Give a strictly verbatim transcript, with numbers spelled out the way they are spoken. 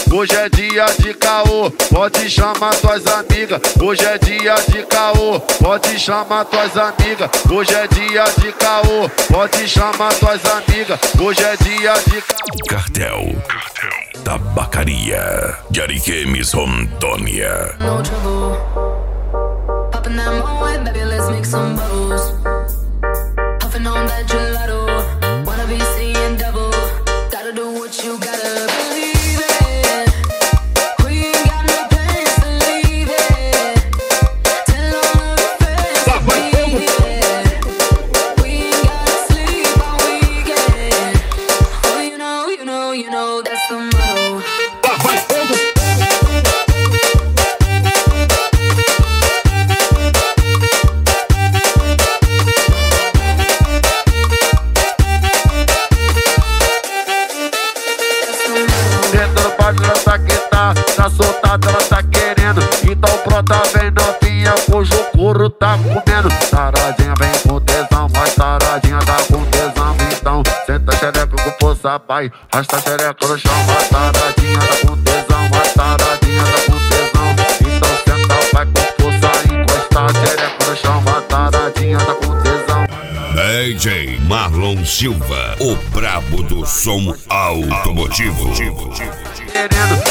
hoje é dia de caô, pode chamar tuas amigas. Hoje é dia de caô, pode chamar tuas amigas. Hoje é dia de caô, pode chamar tuas amigas. Hoje é dia de caô. Cartel, Cartel, Tabacaria de Ariquemes, Rondônia. No trouble, popping that moe, baby, let's make some bubbles. Puffing on that gelato, wanna be seeing double. Gotta do what you gotta believe it. We ain't got no plans to leave it. Tell all of your friends to leave it. We ain't gotta sleep all weekend. Oh, you know, you know, you know that's the motto. Ela tá que tá, tá soltada, ela tá querendo. Então pronta, vem novinha, cujo couro tá comendo. Taradinha vem com tesão, mas taradinha tá com tesão. Então senta xereca com força, pai, rasta xereca no chão. Mas taradinha tá com tesão, mas taradinha tá com tesão. Então senta, vai com força, encosta a xereca no chão. Mas taradinha tá com tesão. D J Marlon Silva, o brabo do som automotivo. Querendo,